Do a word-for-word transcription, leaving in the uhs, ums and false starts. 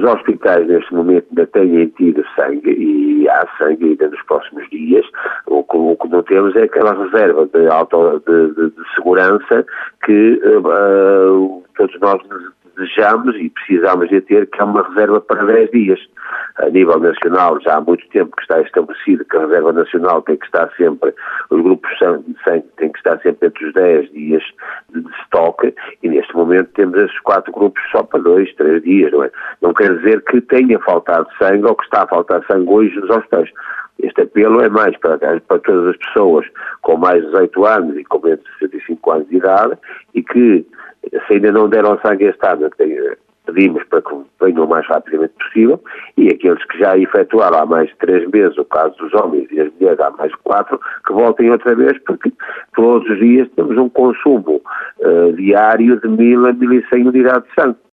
os hospitais neste momento ainda têm tido sangue e há sangue ainda nos próximos dias. O que, o que não temos é aquela reserva de, auto, de, de, de segurança que uh, todos nós desejamos e precisamos de ter, que é uma reserva para dez dias. A nível nacional, já há muito tempo que está estabelecido que a reserva nacional tem que estar sempre, os grupos de sangue têm que estar sempre entre os dez dias de, de estoque, e neste momento temos esses quatro grupos só para dois, três dias, não é? Não quer dizer que tenha faltado sangue ou que está a faltar sangue hoje nos hospitais. Este apelo é mais para, para todas as pessoas com mais de dezoito anos e com menos de sessenta e cinco anos de idade e que, se ainda não deram sangue este ano, pedimos para que venham o mais rapidamente possível, e aqueles que já efetuaram há mais de três meses, o caso dos homens e as mulheres há mais de quatro, que voltem outra vez, porque todos os dias temos um consumo uh, diário de mil a mil e cem unidades de sangue.